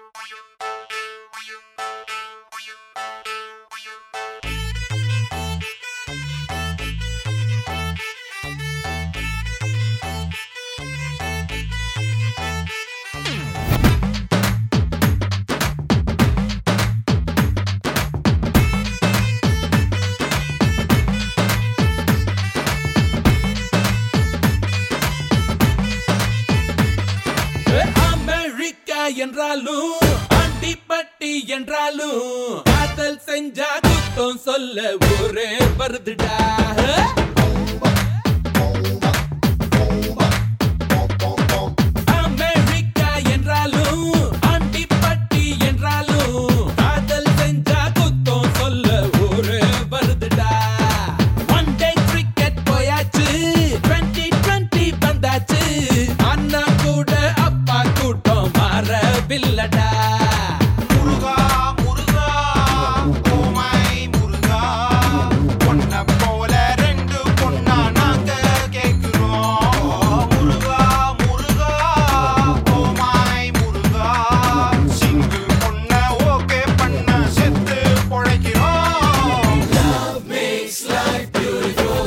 என்றாலும் அண்டிப்பட்டி என்றாலும் காதல் செஞ்சா குத்தம் சொல்ல ஒரே வருதுடா. அமெரிக்கா என்றாலும் அண்டிப்பட்டி என்றாலும் காதல் செஞ்சா குத்தம் சொல்ல ஒரே வருதுடா. ஒன் டே கிரிக்கெட் போயாச்சு, 2020 வந்தாச்சு, அண்ணா கூட அப்பா கூட்டம் மாறவில்லடா. முருகா முருகா ஓமாய் முருகா, பொன்ன போல ரெண்டு பொண்ணா நாங்க கேக்குறோம். முருகா முருகா ஓமாய் முருகா, சிங்கு பொண்ண ஓகே பண்ண செத்து பொழைக்கிறோம். Love makes life beautiful.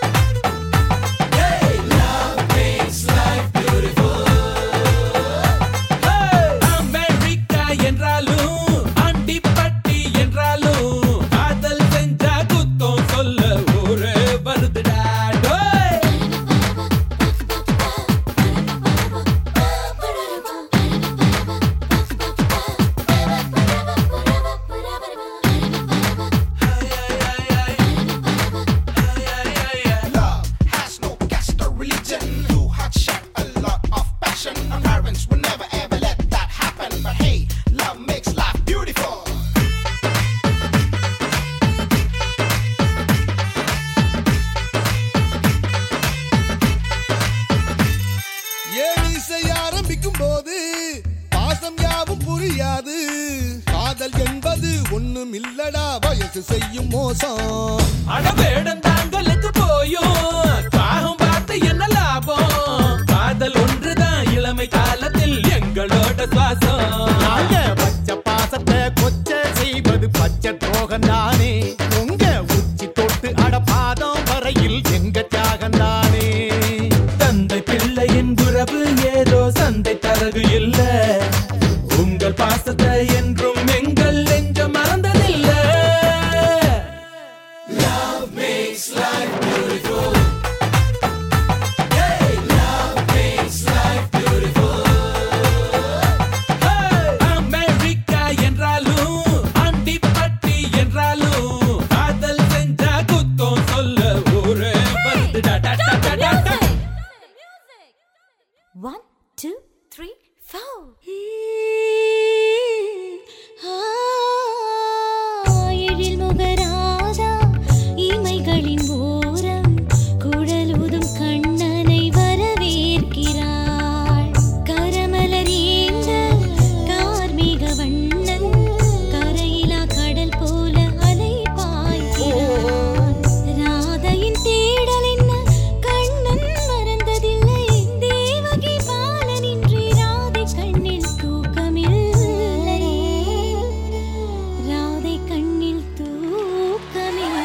Hey, love makes life beautiful. Hey, America என்றாலும் அண்டிப்பட்டி என்றாலும் காதல் செஞ்சா குத்தம் சொல்ல ஒரே வருதுடா. டோய் Love has no caste or religion. You had shared a lot of passion. Our parents would never ever let that happen. But hey, love makes life beautiful. ஏனிசை ஆரம்பிக்கும் போது பாசம் யாவும் புரியாது. காதல் என்பது ஒண்ணும் இல்லடா, வயசு செய்யும் மோசம். அடவேடந்தாங்களுக்கு போயும் காகம் பார்த்து என்ன லாபம்? காதல் ஒன்றுதான் இளமை காலத்தில் எங்களோட சுவாசம். நாங்க பச்சை பாசத்தை கொச்சை செய்வது பச்சை துரோகம் தானே. உங்க உச்சி தொட்டு அடபாதம் வரையில் எங்க தியாகம் தானே. தந்தை பிள்ளையின் உறவு ஏதோ சந்தை தரகு இல்ல. உங்கள் பாசத்தை என்றும் எங்கள் நெஞ்சம் மறந்ததில்ல. Love makes life beautiful. Hey, love makes life beautiful. Hey, America என்றாலும் அண்டிப்பட்டி என்றாலும் காதல் செஞ்சா குத்தம் சொல்ல ஒரே வருதுடா. டா, டா, டா, டா, டா. One, two, three, four. எழில் முகராதா இமைகளின் ஓரம் குழலூதும் கண்ணனை வரவேற்கிறாள். கரமலர் ஏந்த கார்மேக வண்ணன் கரையிலா கடல் போல அலை பாய்கிறான். ராதையின் தேடல் என்ன கண்ணன் மறந்ததில்லை. தேவகி பாலனின்றி ராதை கண்ணில் தூக்கமில்லை. ராதை கண்ணில் தூக்கமில்லை.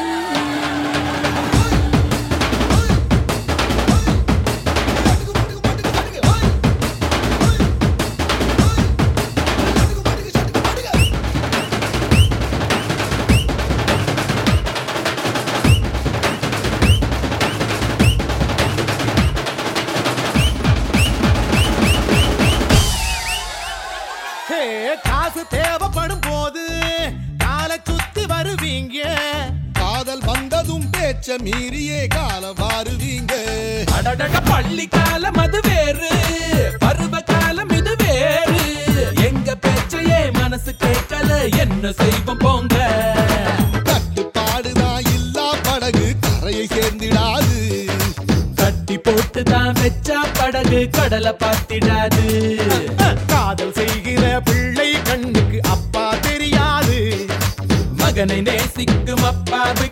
ஹே, காசு தேவைப்படும் போது காலை சுத்தி வருவீங்க. காதல் வந்ததும் பேச்ச மீறியே காலம் வாருவீங்க. அடடட பள்ளி காலம் அது வேறு, பருவ காலம் இது வேறு. எங்க பேச்சையே மனசு கேட்கல, என்ன செய்வோம் போங்க. கட்டுப்பாடுதான் இல்லா படகு கரையை சேர்ந்திடாது. கட்டி போட்டு தான் வச்சா படகு கடலை பார்த்திடாது. காதல் செய்கிற பிள்ளை கண்ணுக்கு அப்பா தெரியாது. மகனை நேசிக்கும் அப்பாவை